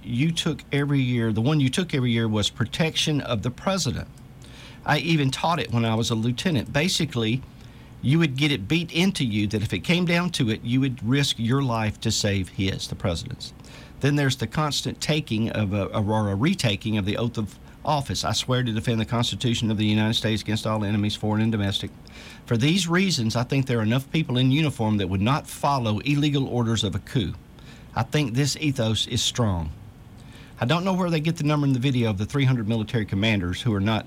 one you took every year was protection of the president. I even taught it when I was a lieutenant. Basically, you would get it beat into you that if it came down to it, you would risk your life to save his, the president's. Then there's the constant taking of or a retaking of the oath of office. I swear to defend the Constitution of the United States against all enemies, foreign and domestic. For these reasons, I think there are enough people in uniform that would not follow illegal orders of a coup. I think this ethos is strong. I don't know where they get the number in the video of the 300 military commanders who are not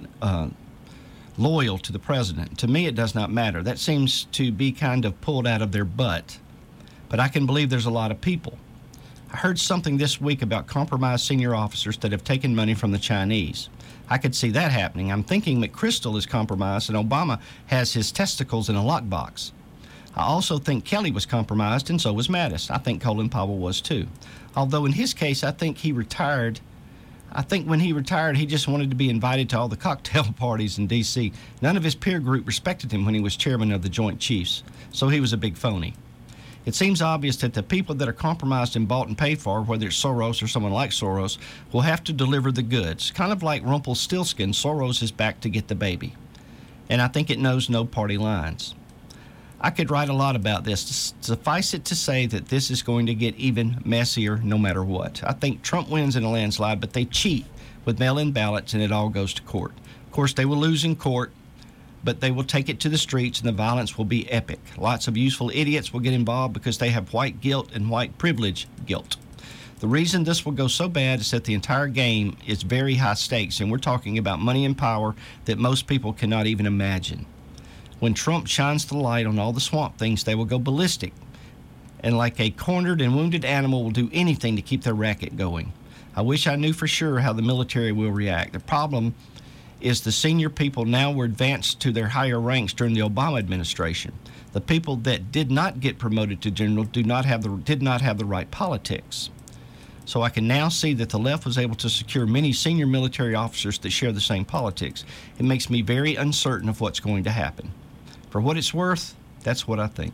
loyal to the president. To me, it does not matter. That seems to be kind of pulled out of their butt. But I can believe there's a lot of people. I heard something this week about compromised senior officers that have taken money from the Chinese. I could see that happening. I'm thinking McChrystal is compromised and Obama has his testicles in a lockbox. I also think Kelly was compromised and so was Mattis. I think Colin Powell was too. Although in his case, I think he retired. I think when he retired, he just wanted to be invited to all the cocktail parties in D.C. None of his peer group respected him when he was chairman of the Joint Chiefs, so he was a big phony. It seems obvious that the people that are compromised and bought and paid for, whether it's Soros or someone like Soros, will have to deliver the goods. Kind of like Rumpelstiltskin, Soros is back to get the baby. And I think it knows no party lines. I could write a lot about this. Suffice it to say that this is going to get even messier no matter what. I think Trump wins in a landslide, but they cheat with mail-in ballots and it all goes to court. Of course, they will lose in court, but they will take it to the streets and the violence will be epic. Lots of useful idiots will get involved because they have white guilt and white privilege guilt. The reason this will go so bad is that the entire game is very high stakes, and we're talking about money and power that most people cannot even imagine. When Trump shines the light on all the swamp things, they will go ballistic, and like a cornered and wounded animal will do anything to keep their racket going. I wish I knew for sure how the military will react. The problem is the senior people now were advanced to their higher ranks during the Obama administration. The people that did not get promoted to general did not have the right politics. So I can now see that the left was able to secure many senior military officers that share the same politics. It makes me very uncertain of what's going to happen. For what it's worth, that's what I think.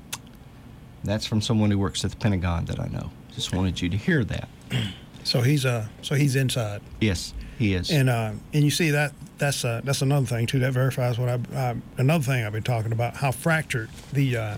That's from someone who works at the Pentagon that I know. Just wanted you to hear that. So he's inside. Yes, he is. And you see that's another thing too. That verifies what another thing I've been talking about, how fractured the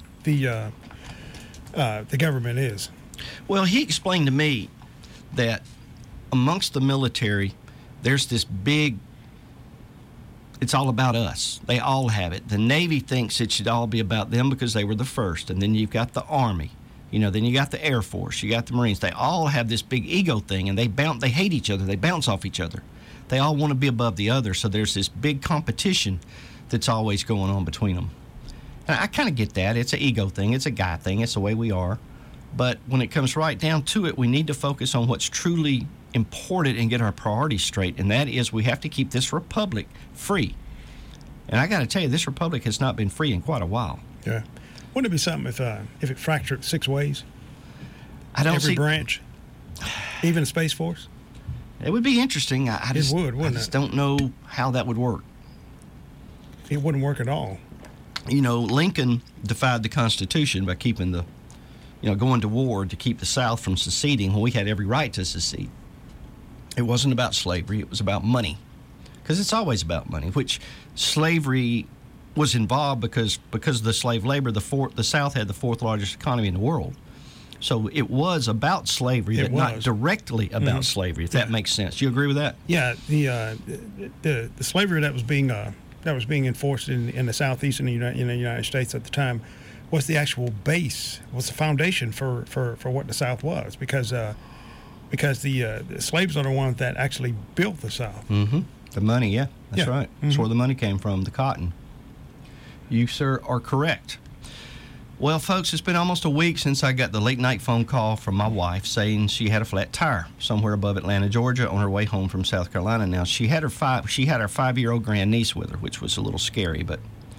government is. Well, he explained to me that amongst the military, there's this big, it's all about us. They all have it. The Navy thinks it should all be about them because they were the first. And then you've got the Army. Then you got the Air Force. You got the Marines. They all have this big ego thing, and they hate each other. They bounce off each other. They all want to be above the other. So there's this big competition that's always going on between them. And I kind of get that. It's an ego thing. It's a guy thing. It's the way we are. But when it comes right down to it, we need to focus on what's truly important and get our priorities straight, and that is we have to keep this republic free. And I got to tell you, this republic has not been free in quite a while. Yeah. Wouldn't it be something if it fractured 6 ways? I don't Every branch, even the Space Force? It would be interesting. I just don't know how that would work. It wouldn't work at all. Lincoln defied the Constitution by keeping going to war to keep the South from seceding when we had every right to secede. It wasn't about slavery. It was about money, because it's always about money, which slavery was involved because of the slave labor. The South had the 4th largest economy in the world. So it was about slavery, not directly about slavery, if that makes sense. Do you agree with that? Yeah, the slavery that was being enforced in the Southeast in the United States at the time was the actual base, was the foundation for what the South was, because the slaves are the ones that actually built the South. Mm-hmm. The money, yeah, that's right. That's where the money came from, the cotton. You, sir, are correct. Well, folks, it's been almost a week since I got the late-night phone call from my wife saying she had a flat tire somewhere above Atlanta, Georgia, on her way home from South Carolina. Now, she had her 5-year-old grandniece with her, which was a little scary, but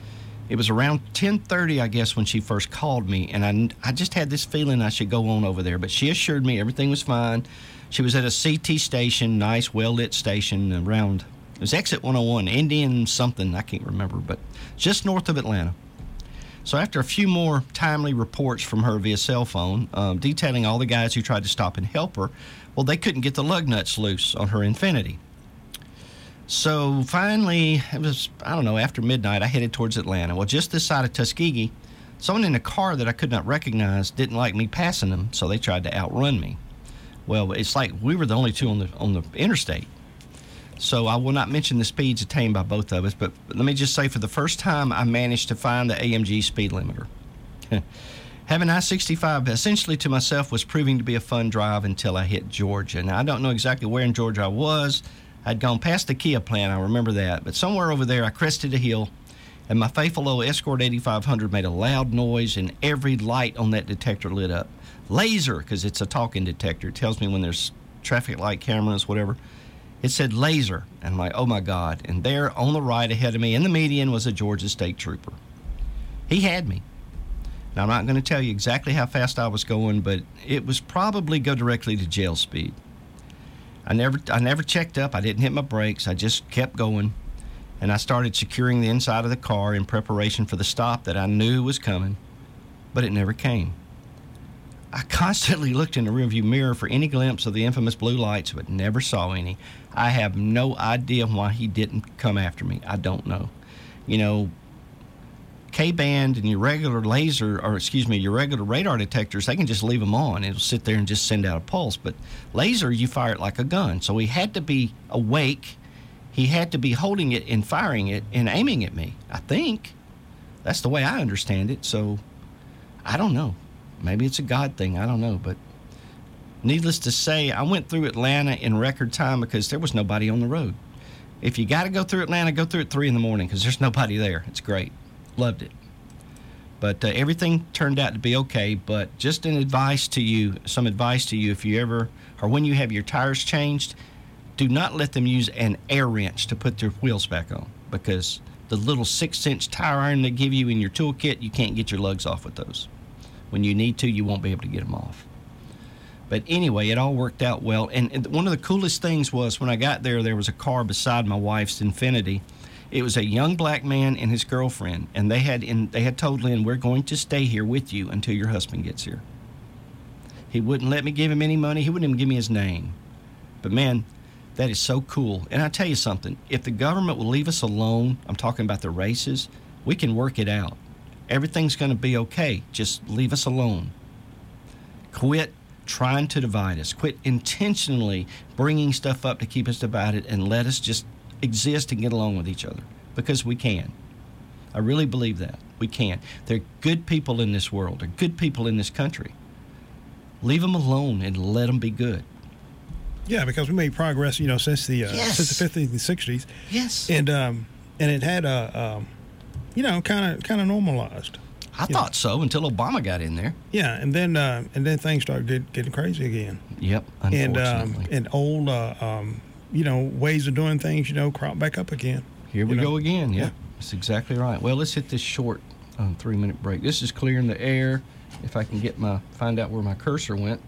It was around 10:30, I guess, when she first called me, and I just had this feeling I should go on over there. But she assured me everything was fine. She was at a CT station, nice, well-lit station around, it was exit 101, Indian something, I can't remember, but just north of Atlanta. So after a few more timely reports from her via cell phone, detailing all the guys who tried to stop and help her, well, they couldn't get the lug nuts loose on her Infiniti. So finally, it was, I don't know, after midnight, I headed towards Atlanta. Well, just this side of Tuskegee, someone in a car that I could not recognize didn't like me passing them, so they tried to outrun me. Well, it's like we were the only two on the interstate. So I will not mention the speeds attained by both of us, but let me just say for the first time, I managed to find the AMG speed limiter. Having I-65 essentially to myself was proving to be a fun drive until I hit Georgia. Now, I don't know exactly where in Georgia I was. I'd gone past the Kia plant, I remember that. But somewhere over there, I crested a hill, and my faithful old Escort 8500 made a loud noise, and every light on that detector lit up. Laser, because it's a talking detector. It tells me when there's traffic light cameras, whatever. It said laser, and I'm like, oh my God. And there on the right ahead of me in the median was a Georgia State Trooper. He had me. Now, I'm not going to tell you exactly how fast I was going, but it was probably go directly to jail speed. I never checked up. I didn't hit my brakes. I just kept going, and I started securing the inside of the car in preparation for the stop that I knew was coming, but it never came. I constantly looked in the rearview mirror for any glimpse of the infamous blue lights, but never saw any. I have no idea why he didn't come after me. I don't know. You know, K-band and your regular your regular radar detectors, they can just leave them on. It'll sit there and just send out a pulse. But laser, you fire it like a gun. So he had to be awake. He had to be holding it and firing it and aiming at me, I think. That's the way I understand it. So I don't know. Maybe it's a God thing. I don't know. But needless to say, I went through Atlanta in record time because there was nobody on the road. If you got to go through Atlanta, go through at 3 in the morning because there's nobody there. It's great. Loved it. But everything turned out to be okay. But just some advice to you, if you ever, or when you have your tires changed, do not let them use an air wrench to put their wheels back on, because the little 6-inch tire iron they give you in your toolkit, you can't get your lugs off with those. When you need to, you won't be able to get them off. But anyway, it all worked out well. And one of the coolest things was when I got there, there was a car beside my wife's Infiniti. It was a young black man and his girlfriend, and they had told Lynn, we're going to stay here with you until your husband gets here. He wouldn't let me give him any money. He wouldn't even give me his name. But man, that is so cool. And I tell you something, if the government will leave us alone, I'm talking about the races, we can work it out. Everything's going to be okay. Just leave us alone. Quit trying to divide us. Quit intentionally bringing stuff up to keep us divided, and let us just exist and get along with each other, because we can. I really believe that. We can. There are good people in this world. There are good people in this country. Leave them alone and let them be good. Yeah, because we made progress, since the 50s and 60s. Yes. And it had kind of normalized. I thought so until Obama got in there. Yeah, and then things started getting crazy again. Yep, unfortunately. And old ways of doing things, crop back up again. Here we go again. Yeah, that's exactly right. Well, let's hit this short 3-minute break. This is clearing the air. If I can find out where my cursor went.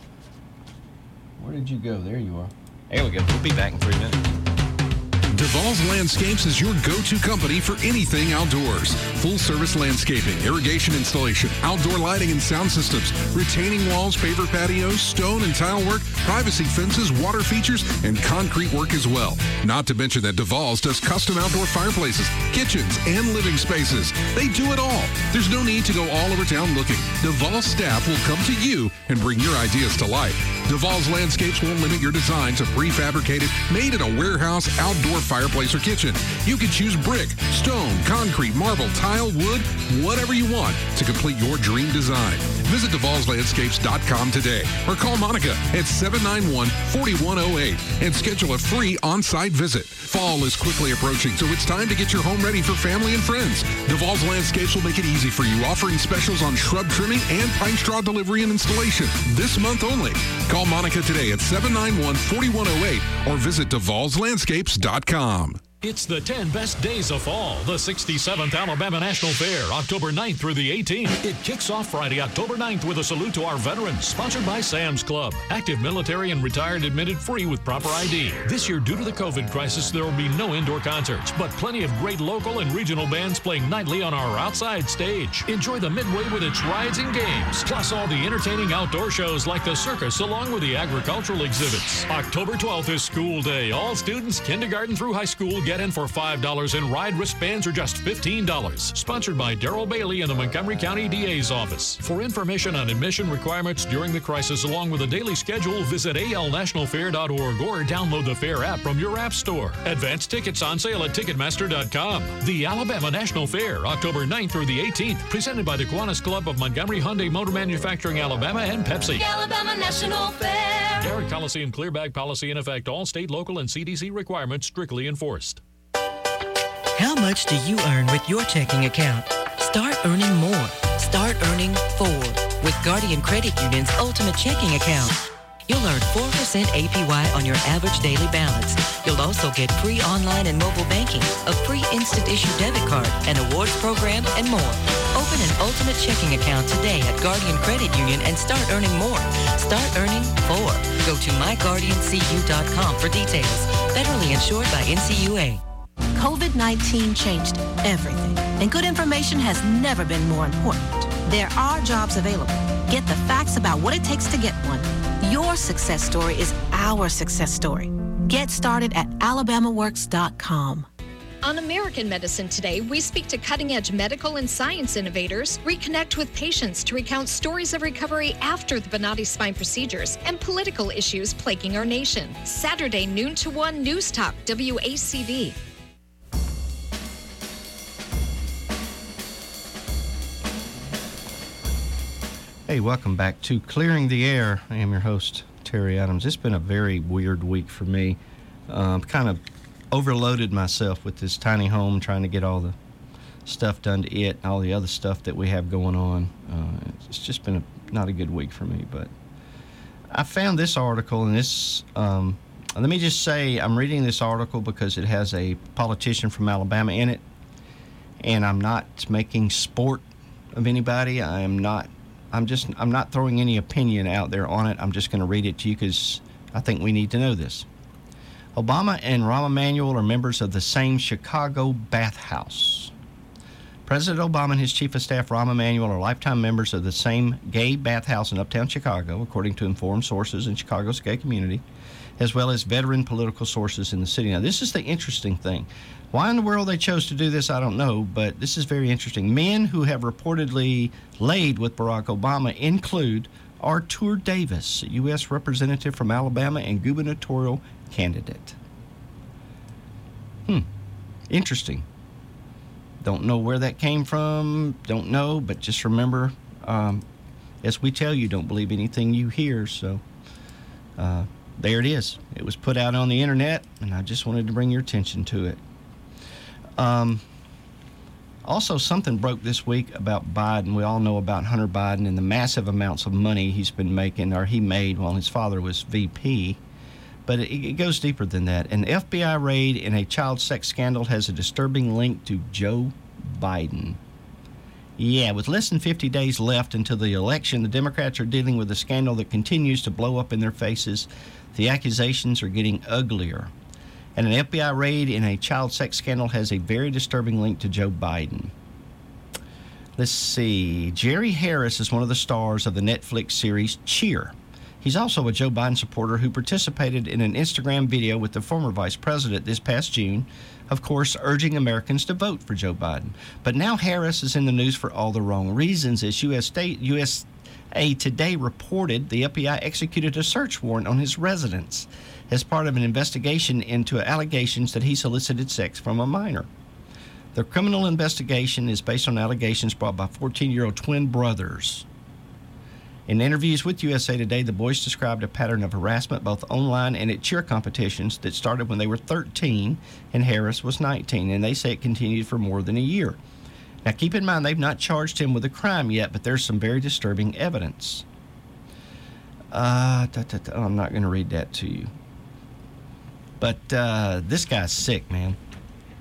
Where did you go? There you are. There we go. We'll be back in 3 minutes. DeVal's Landscapes is your go-to company for anything outdoors. Full-service landscaping, irrigation installation, outdoor lighting and sound systems, retaining walls, paver patios, stone and tile work, privacy fences, water features, and concrete work as well. Not to mention that DeVal's does custom outdoor fireplaces, kitchens, and living spaces. They do it all. There's no need to go all over town looking. DeVal's staff will come to you and bring your ideas to life. DeVal's Landscapes won't limit your design to prefabricated, made in a warehouse, outdoor fireplace or kitchen. You can choose brick, stone, concrete, marble, tile, wood, whatever you want to complete your dream design. Visit DeValsLandscapes.com today or call Monica at 791-4108 and schedule a free on-site visit. Fall is quickly approaching, so it's time to get your home ready for family and friends. DeVal's Landscapes will make it easy for you, offering specials on shrub trimming and pine straw delivery and installation this month only. Call Monica today at 791-4108 or visit DeValsLandscapes.com. It's the 10 best days of fall, the 67th Alabama National Fair, October 9th through the 18th. It kicks off Friday, October 9th with a salute to our veterans, sponsored by Sam's Club. Active military and retired admitted free with proper ID. This year, due to the COVID crisis, there will be no indoor concerts, but plenty of great local and regional bands playing nightly on our outside stage. Enjoy the Midway with its rides and games, plus all the entertaining outdoor shows like the circus, along with the agricultural exhibits. October 12th is school day. All students, kindergarten through high school, get in for $5 and ride wristbands are just $15. Sponsored by Darrell Bailey in the Montgomery County DA's office. For information on admission requirements during the crisis along with a daily schedule, visit alnationalfair.org or download the Fair app from your app store. Advance tickets on sale at Ticketmaster.com. The Alabama National Fair, October 9th through the 18th, presented by the Kiwanis Club of Montgomery Hyundai Motor Manufacturing, Alabama, and Pepsi. The Alabama National Fair. Garrett Coliseum clear bag policy in effect. All state, local, and CDC requirements strictly enforced. How much do you earn with your checking account? Start earning more. Start earning 4 with Guardian Credit Union's Ultimate Checking Account. You'll earn 4% APY on your average daily balance. You'll also get free online and mobile banking, a free instant issue debit card, an awards program, and more. Open an Ultimate Checking Account today at Guardian Credit Union and start earning more. Start earning 4. Go to myguardiancu.com for details. Federally insured by NCUA. COVID-19 changed everything, and good information has never been more important. There are jobs available. Get the facts about what it takes to get one. Your success story is our success story. Get started at alabamaworks.com. On American Medicine Today, we speak to cutting-edge medical and science innovators, reconnect with patients to recount stories of recovery after the Bonati spine procedures, and political issues plaguing our nation. Saturday, noon to 1, News Talk, WACV. Hey, welcome back to Clearing the Air. I am your host, Terry Adams. It's been a very weird week for me. Kind of overloaded myself with this tiny home, trying to get all the stuff done to it, and all the other stuff that we have going on. It's just been not a good week for me. But I found this article, and this, let me just say, I'm reading this article because it has a politician from Alabama in it, and I'm not making sport of anybody. I'm not throwing any opinion out there on it. I'm just going to read it to you because I think we need to know this. Obama and Rahm Emanuel are members of the same Chicago bathhouse. President Obama and his chief of staff, Rahm Emanuel, are lifetime members of the same gay bathhouse in uptown Chicago, according to informed sources in Chicago's gay community, as well as veteran political sources in the city. Now, this is the interesting thing. Why in the world they chose to do this, I don't know, but this is very interesting. Men who have reportedly laid with Barack Obama include Artur Davis, a U.S. representative from Alabama and gubernatorial candidate. Interesting. Don't know where that came from, don't know, but just remember, as we tell you, don't believe anything you hear, so there it is. It was put out on the internet, and I just wanted to bring your attention to it. Also, something broke this week about Biden. We all know about Hunter Biden and the massive amounts of money he's been making, or he made while his father was VP. But it goes deeper than that. An FBI raid in a child sex scandal has a disturbing link to Joe Biden. Yeah, with less than 50 days left until the election, the Democrats are dealing with a scandal that continues to blow up in their faces. The accusations are getting uglier. And an FBI raid in a child sex scandal has a very disturbing link to Joe Biden. Let's see. Jerry Harris is one of the stars of the Netflix series Cheer. He's also a Joe Biden supporter who participated in an Instagram video with the former vice president this past June, of course, urging Americans to vote for Joe Biden. But now Harris is in the news for all the wrong reasons. As USA Today reported, the FBI executed a search warrant on his residence as part of an investigation into allegations that he solicited sex from a minor. The criminal investigation is based on allegations brought by 14-year-old twin brothers. In interviews with USA Today, the boys described a pattern of harassment both online and at cheer competitions that started when they were 13 and Harris was 19, and they say it continued for more than a year. Now, keep in mind, they've not charged him with a crime yet, but there's some very disturbing evidence. I'm not going to read that to you. But this guy's sick, man.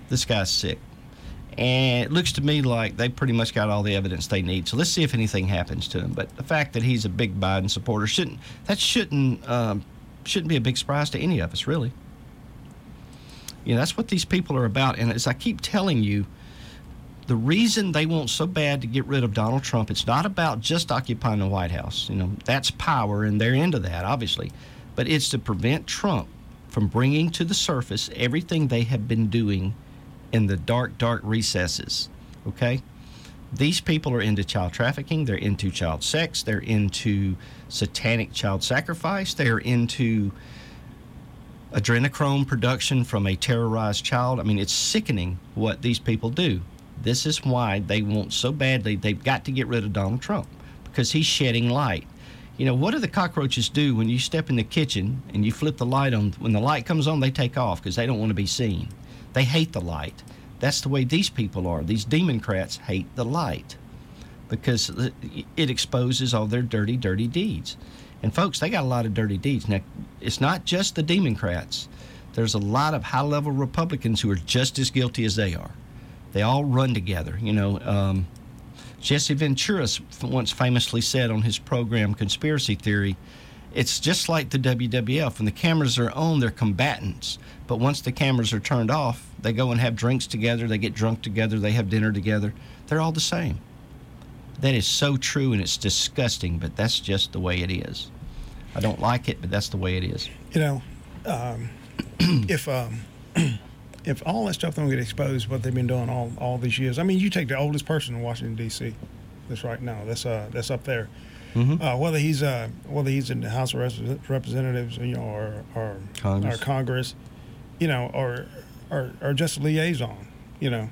This guy's sick. And it looks to me like they pretty much got all the evidence they need. So let's see if anything happens to him. But the fact that he's a big Biden supporter shouldn't be a big surprise to any of us, really. You know, that's what these people are about. And as I keep telling you, the reason they want so bad to get rid of Donald Trump, it's not about just occupying the White House. You know, that's power, and they're into that, obviously. But it's to prevent Trump from bringing to the surface everything they have been doing in the dark, dark recesses, okay? These people are into child trafficking. They're into child sex. They're into satanic child sacrifice. They're into adrenochrome production from a terrorized child. I mean, it's sickening what these people do. This is why they want so badly, they've got to get rid of Donald Trump, because he's shedding light. You know, what do the cockroaches do when you step in the kitchen and you flip the light on? When the light comes on, they take off because they don't want to be seen. They hate the light. That's the way these people are. These Democrats hate the light because it exposes all their dirty, dirty deeds. And folks, they got a lot of dirty deeds. Now, it's not just the Democrats. There's a lot of high-level Republicans who are just as guilty as they are. They all run together. You know, Jesse Ventura once famously said on his program Conspiracy Theory, it's just like the WWF. When the cameras are on, they're combatants. But once the cameras are turned off, they go and have drinks together, they get drunk together, they have dinner together. They're all the same. That is so true, and it's disgusting, but that's just the way it is. I don't like it, but that's the way it is. You know, if all that stuff don't get exposed, what they've been doing all these years. I mean, you take the oldest person in Washington D.C. that's right now. That's up there. Mm-hmm. Whether he's in the House of Representatives, you know, or Congress, you know, or just a liaison, you know.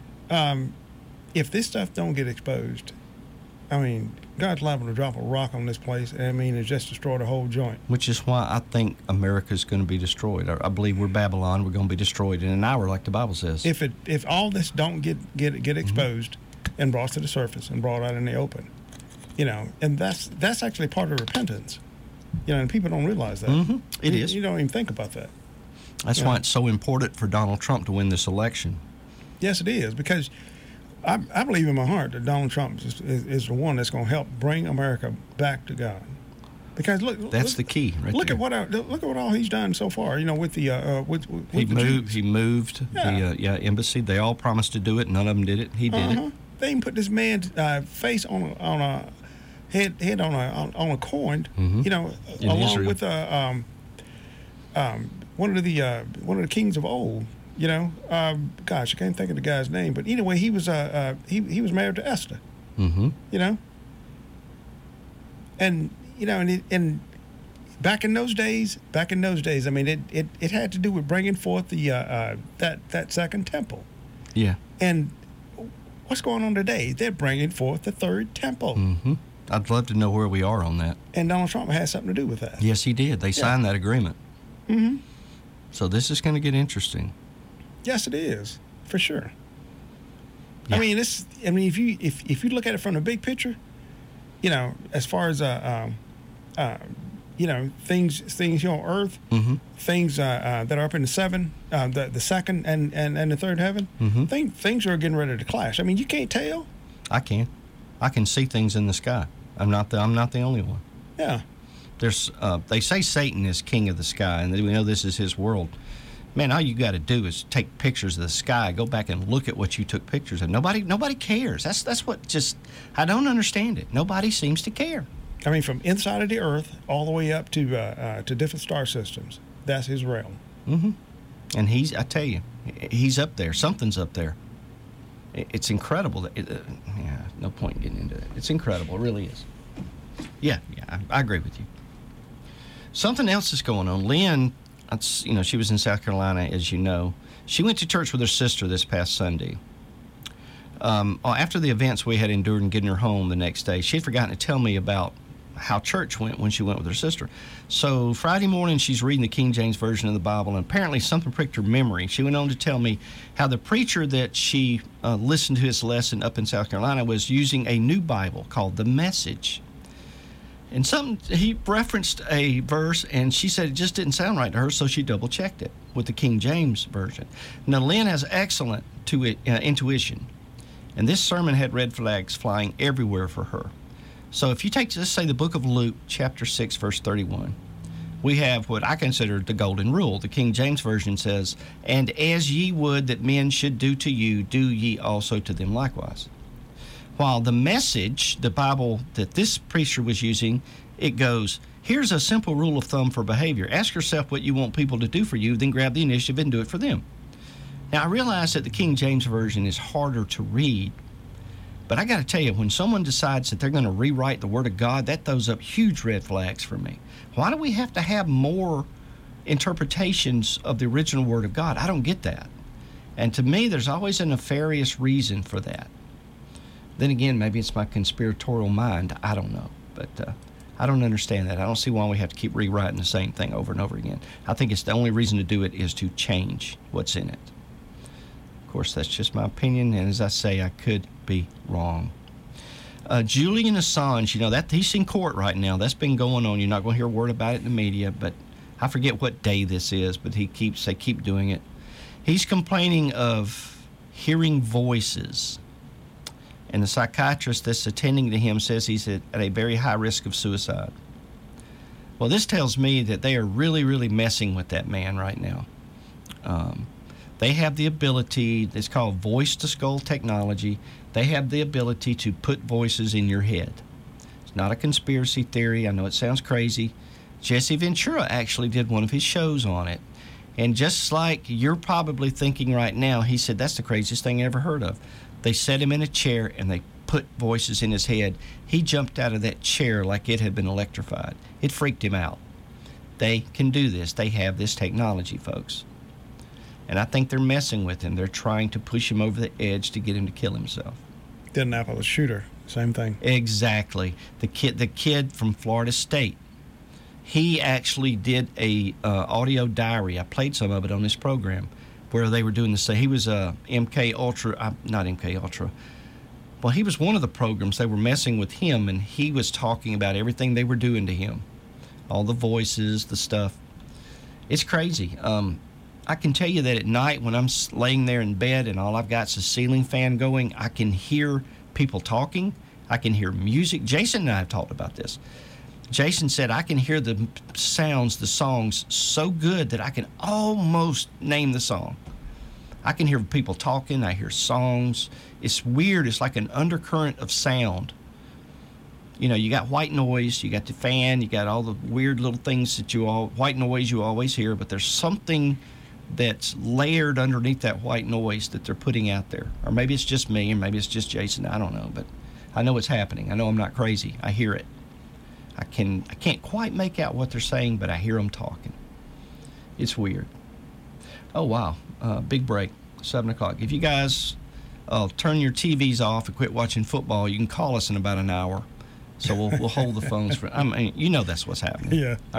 If this stuff don't get exposed, I mean, God's liable to drop a rock on this place. I mean, it's just destroy the whole joint. Which is why I think America's going to be destroyed. I believe we're Babylon. We're going to be destroyed in an hour, like the Bible says. If all this don't get exposed and brought to the surface and brought out in the open, you know, and that's actually part of repentance, you know, and people don't realize that. Mm-hmm. It is. You don't even think about that. That's why it's so important for Donald Trump to win this election. Yes, it is, because I believe in my heart that Donald Trump is the one that's going to help bring America back to God. Because that's the key, right? Look at what all he's done so far. You know, with the he moved the embassy. They all promised to do it. None of them did it. He did it. They even put this man's face on a head on a coin. Mm-hmm. You know, in along Israel. with one of the kings of old. You know, gosh, I can't think of the guy's name, but anyway, he was married to Esther. Mm-hmm. You know, and you know, and back in those days, I mean, it had to do with bringing forth the that second temple. Yeah. And what's going on today? They're bringing forth the third temple. Mm-hmm. I'd love to know where we are on that. And Donald Trump has something to do with that. Yes, he did. They signed that agreement. Mm-hmm. So this is going to get interesting. Yes, it is, for sure. Yeah. I mean, if you look at it from the big picture, you know, as far as you know, things here on Earth, mm-hmm. things that are up in the seven, the second and the third heaven, mm-hmm. things are getting ready to clash. I mean, you can't tell. I can see things in the sky. I'm not the only one. Yeah. There's they say Satan is king of the sky, and we know this is his world. Man, all you got to do is take pictures of the sky, go back and look at what you took pictures of. Nobody cares. That's what just, I don't understand it. Nobody seems to care. I mean, from inside of the Earth all the way up to different star systems. That's his realm. Mm-hmm. And I tell you, he's up there. Something's up there. It's incredible. No point in getting into it. It's incredible. It really is. Yeah, I agree with you. Something else is going on. Lynn, she was in South Carolina, as you know. She went to church with her sister this past Sunday. After the events we had endured in getting her home the next day, she had forgotten to tell me about how church went when she went with her sister. So Friday morning, she's reading the King James Version of the Bible, and apparently something pricked her memory. She went on to tell me how the preacher that she listened to his lesson up in South Carolina was using a new Bible called The Message. And he referenced a verse, and she said it just didn't sound right to her, so she double-checked it with the King James Version. Now, Lynn has excellent intuition, and this sermon had red flags flying everywhere for her. So if you take, let's say, the book of Luke, chapter 6, verse 31, we have what I consider the golden rule. The King James Version says, "And as ye would that men should do to you, do ye also to them likewise." While the Message, the Bible that this preacher was using, it goes, here's a simple rule of thumb for behavior. Ask yourself what you want people to do for you, then grab the initiative and do it for them. Now, I realize that the King James Version is harder to read, but I got to tell you, when someone decides that they're going to rewrite the Word of God, that throws up huge red flags for me. Why do we have to have more interpretations of the original Word of God? I don't get that. And to me, there's always a nefarious reason for that. Then again, maybe it's my conspiratorial mind. I don't know. But I don't understand that. I don't see why we have to keep rewriting the same thing over and over again. I think it's the only reason to do it is to change what's in it. Of course, that's just my opinion, and as I say, I could be wrong. Julian Assange, that he's in court right now. That's been going on. You're not going to hear a word about it in the media, but I forget what day this is, but they keep doing it. He's complaining of hearing voices. And the psychiatrist that's attending to him says he's at a very high risk of suicide. Well, this tells me that they are really, really messing with that man right now. They have the ability, it's called voice-to-skull technology. They have the ability to put voices in your head. It's not a conspiracy theory. I know it sounds crazy. Jesse Ventura actually did one of his shows on it. And just like you're probably thinking right now, he said, that's the craziest thing I ever heard of. They set him in a chair and they put voices in his head. He jumped out of that chair like it had been electrified. It freaked him out. They can do this. They have this technology, folks. And I think they're messing with him. They're trying to push him over the edge to get him to kill himself. Indianapolis shooter, same thing. Exactly. The kid from Florida State, he actually did a audio diary. I played some of it on this program, where they were doing the same. He was MK Ultra, not MK Ultra. Well, he was one of the programs. They were messing with him, and he was talking about everything they were doing to him. All the voices, the stuff. It's crazy. I can tell you that at night when I'm laying there in bed and all I've got is a ceiling fan going, I can hear people talking. I can hear music. Jason and I have talked about this. Jason said, I can hear the sounds, the songs so good that I can almost name the song. I can hear people talking. I hear songs. It's weird. It's like an undercurrent of sound. You got white noise, you got the fan, you got all the weird little things that white noise you always hear, but there's something that's layered underneath that white noise that they're putting out there. Or maybe it's just me, or maybe it's just Jason. I don't know, but I know it's happening. I know I'm not crazy. I hear it. I can't quite make out what they're saying, but I hear them talking. It's weird. Oh, wow. Big break, 7 o'clock. If you guys turn your TVs off and quit watching football, you can call us in about an hour. So we'll hold the phones for, that's what's happening. Yeah.